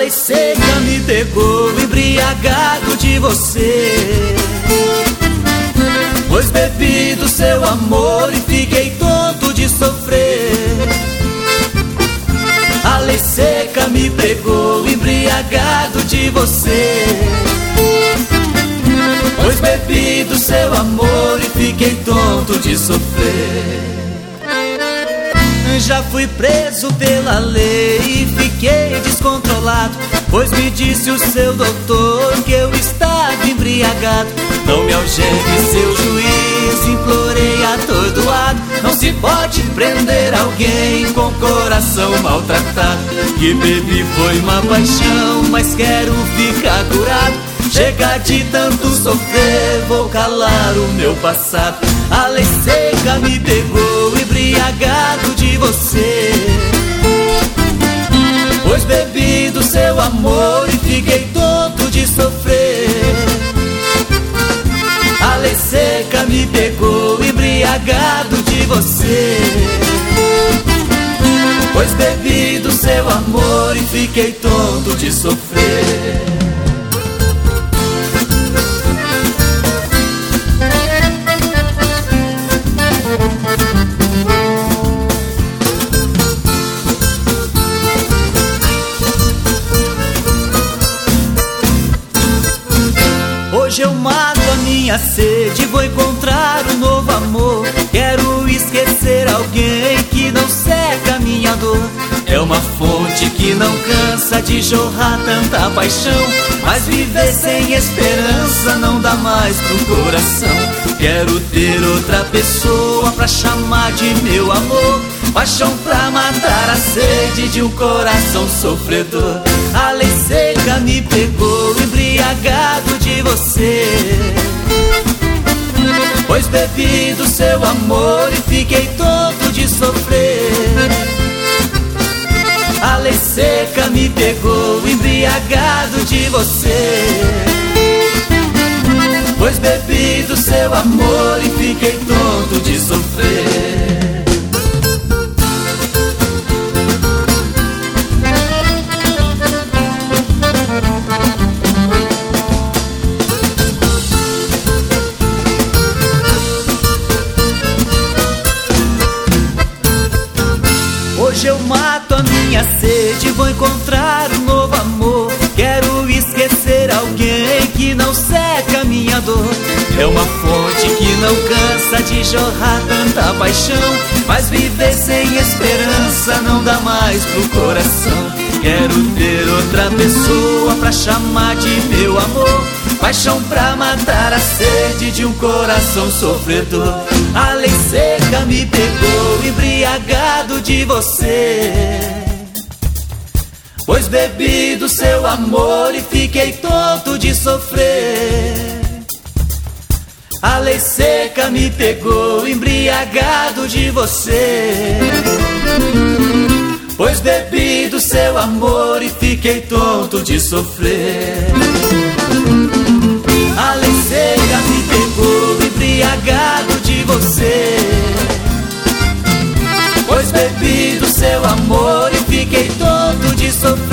lei seca me pegou, embriagado de você. Pois bebi do seu amor e fiquei tonto de sofrer. A lei seca me pegou, embriagado de você. Pois bebi do seu amor e fiquei tonto de sofrer. Já fui preso pela lei e fiquei descontrolado, pois me disse o seu doutor que eu estava embriagado. Não me algeme, seu juiz, implorei atordoado. Não se pode prender alguém com coração maltratado. Que bebi foi uma paixão, mas quero ficar curado. Chega de tanto sofrer, vou calar o meu passado. A lei seca me pegou, embriagado de você. Pois bebi do seu amor e fiquei tonto de sofrer. A lei seca me pegou, embriagado de você. Pois bebi do seu amor e fiquei tonto de sofrer. Hoje eu mato a minha sede, vou encontrar um novo amor. Quero esquecer alguém que não seca a minha dor. É uma fonte que não cansa de jorrar tanta paixão, mas viver sem esperança não dá mais pro coração. Quero ter outra pessoa pra chamar de meu amor, paixão pra matar a sede de um coração sofredor. A lei seca me pegou, embriagado de você. Pois bebi do seu amor e fiquei tonto de sofrer. A lei seca me pegou, embriagado de você. Pois bebi do seu amor e fiquei tonto de sofrer. Hoje eu mato a minha sede, vou encontrar um novo amor. Quero esquecer alguém que não seca a minha dor. É uma fonte que não cansa de jorrar tanta paixão, mas viver sem esperança não dá mais pro coração. Quero ter outra pessoa pra chamar de meu amor, paixão pra matar a sede de um coração sofredor. A lei seca me pegou, embriagado de você. Pois bebi do seu amor e fiquei tonto de sofrer. A lei seca me pegou, embriagado de você. Pois bebi do seu amor e fiquei tonto de sofrer. A lei seca me pegou, embriagado de você. Pois bebi do seu amor e fiquei tonto de sofrer.